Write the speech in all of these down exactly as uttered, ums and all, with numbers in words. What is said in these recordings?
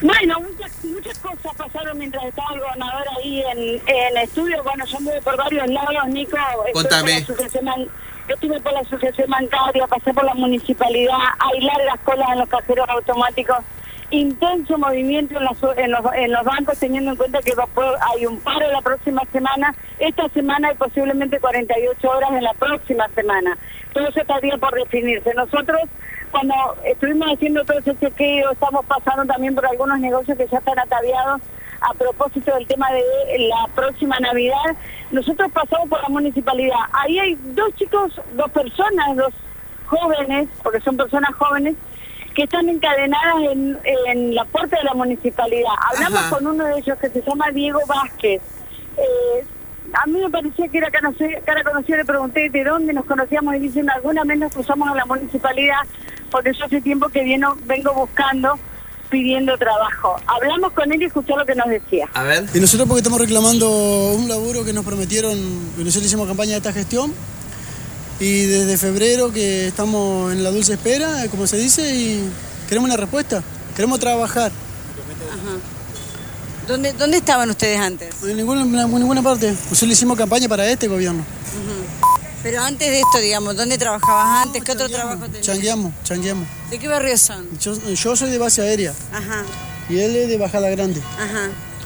Bueno, muchas, muchas cosas pasaron mientras estaba el gobernador ahí en, en estudio. Bueno, yo anduve por varios lados, Nico. Contame. Estuve por la asociación, estuve por la asociación bancaria, pasé por la municipalidad, hay largas colas en los cajeros automáticos, intenso movimiento en, las, en, los, en los bancos, teniendo en cuenta que hay un paro la próxima semana, esta semana y posiblemente cuarenta y ocho horas en la próxima semana. Todo eso estaría por definirse. Nosotros, cuando estuvimos haciendo todo ese chequeo, estamos pasando también por algunos negocios que ya están ataviados a propósito del tema de la próxima Navidad. Nosotros pasamos por la municipalidad. Ahí hay dos chicos, dos personas, dos jóvenes, porque son personas jóvenes, que están encadenadas en, en la puerta de la municipalidad. Hablamos Ajá. con uno de ellos que se llama Diego Vázquez. Eh, a mí me parecía que era cara, cara conocida, le pregunté de dónde nos conocíamos y dicen, alguna vez nos cruzamos a la municipalidad, porque yo hace tiempo que vieno, vengo buscando, pidiendo trabajo. Hablamos con él y escuchó lo que nos decía. A ver. Y nosotros porque estamos reclamando un laburo que nos prometieron, que nosotros hicimos campaña de esta gestión, y desde febrero que estamos en la dulce espera, como se dice, y queremos una respuesta, queremos trabajar. Ajá. ¿Dónde, ¿Dónde estaban ustedes antes? En ninguna, en ninguna parte. Nosotros le hicimos campaña para este gobierno. Uh-huh. Pero antes de esto, digamos, ¿dónde trabajabas antes? No, ¿Qué otro trabajo tenías? Changueamos, changueamos. ¿De qué barrio son? Yo, yo soy de base aérea. Ajá. Y él es de Bajada Grande. Ajá.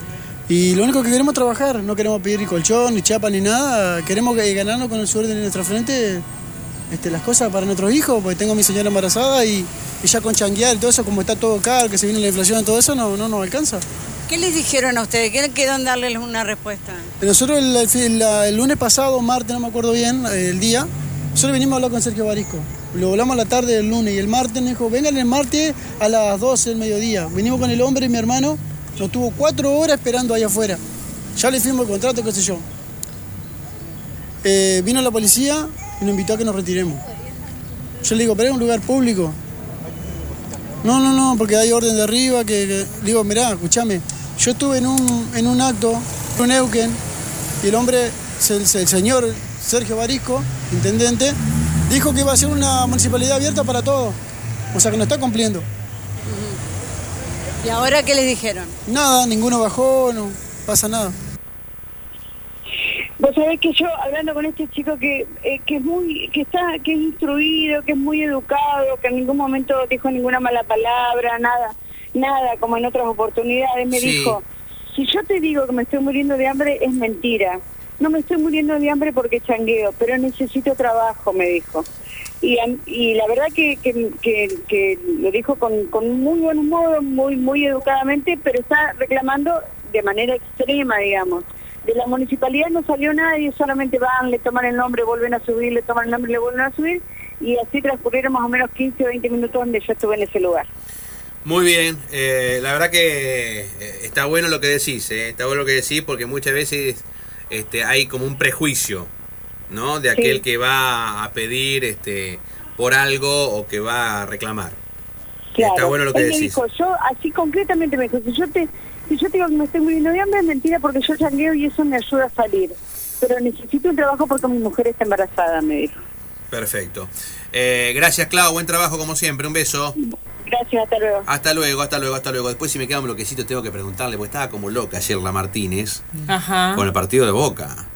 Y lo único que queremos es trabajar, no queremos pedir ni colchón, ni chapa, ni nada. Queremos ganarnos con el sudor de nuestra frente este, las cosas para nuestros hijos, porque tengo a mi señora embarazada y, y ya con changuear y todo eso, como está todo caro, que se viene la inflación y todo eso, no, no nos alcanza. ¿Qué les dijeron a ustedes? ¿Qué quedó en darles una respuesta? Nosotros el, el, el lunes pasado, martes, no me acuerdo bien, el día, nosotros venimos a hablar con Sergio Barisco. Lo hablamos a la tarde del lunes y el martes nos dijo, vengan el martes a las doce del mediodía. Venimos con el hombre y mi hermano, nos tuvo cuatro horas esperando allá afuera. Ya le firmó el contrato, qué sé yo. Eh, vino la policía y nos invitó a que nos retiremos. Yo le digo, pero es un lugar público. No, no, no, porque hay orden de arriba, que, que... Le digo, mirá, escúchame, yo estuve en un, en un acto, en Neuquén, y el hombre, el, el señor Sergio Barisco, intendente, dijo que iba a ser una municipalidad abierta para todos. O sea que no está cumpliendo. ¿Y ahora qué les dijeron? Nada, ninguno bajó, no pasa nada. Vos sabés que yo, hablando con este chico que eh, que es muy, que está, que es instruido, que es muy educado, que en ningún momento dijo ninguna mala palabra, nada, nada, como en otras oportunidades, me sí. dijo, si yo te digo que me estoy muriendo de hambre, es mentira. No me estoy muriendo de hambre porque changueo, pero necesito trabajo, me dijo. Y, y la verdad que, que, que, que lo dijo con, con muy buen modo, muy, muy educadamente, pero está reclamando de manera extrema, digamos. De la municipalidad no salió nadie, solamente van, le toman el nombre, vuelven a subir, le toman el nombre y le vuelven a subir, y así transcurrieron más o menos quince o veinte minutos donde yo estuve en ese lugar. Muy bien, eh, la verdad que eh, está bueno lo que decís, eh, está bueno lo que decís porque muchas veces este, hay como un prejuicio, ¿no? De aquel sí. que va a pedir este, por algo o que va a reclamar. Claro. Está bueno lo que Él decís. Me dijo, yo así concretamente me dijo, si yo te... Si yo te digo que me estoy muriendo de hambre, es mentira porque yo changueo y eso me ayuda a salir. Pero necesito un trabajo porque mi mujer está embarazada, me dijo. Perfecto. Eh, gracias, Clau. Buen trabajo como siempre. Un beso. Gracias, hasta luego. Hasta luego, hasta luego, hasta luego. Después si me queda un bloquecito tengo que preguntarle, porque estaba como loca ayer la Martínez. Ajá. Con el partido de Boca.